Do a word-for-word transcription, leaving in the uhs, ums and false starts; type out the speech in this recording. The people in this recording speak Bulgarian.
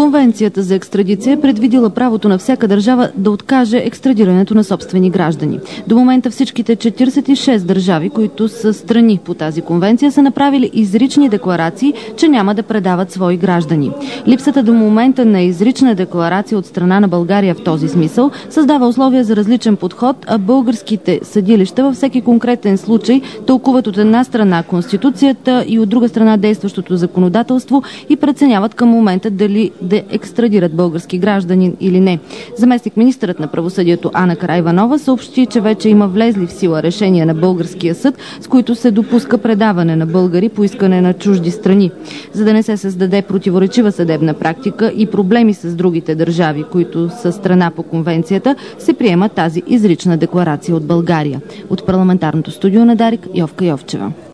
Конвенцията за екстрадиция е предвидила правото на всяка държава да откаже екстрадирането на собствени граждани. До момента всичките четиридесет и шест държави, които са страни по тази конвенция, са направили изрични декларации, че няма да предават свои граждани. Липсата до момента на изрична декларация от страна на България в този смисъл създава условия за различен подход, а българските съдилища във всеки конкретен случай тълкуват от една страна Конституцията и от друга страна действащото законодателство и преценяват към момента дали да екстрадират български граждани или не. Заместник-министърът на правосъдието Ана Караиванова съобщи, че вече има влезли в сила решения на българския съд, с които се допуска предаване на българи по искане на чужди страни. За да не се създаде противоречива съдебна практика и проблеми с другите държави, които са страна по конвенцията, се приема тази изрична декларация от България. От парламентарното студио на Дарик, Йовка Йовчева.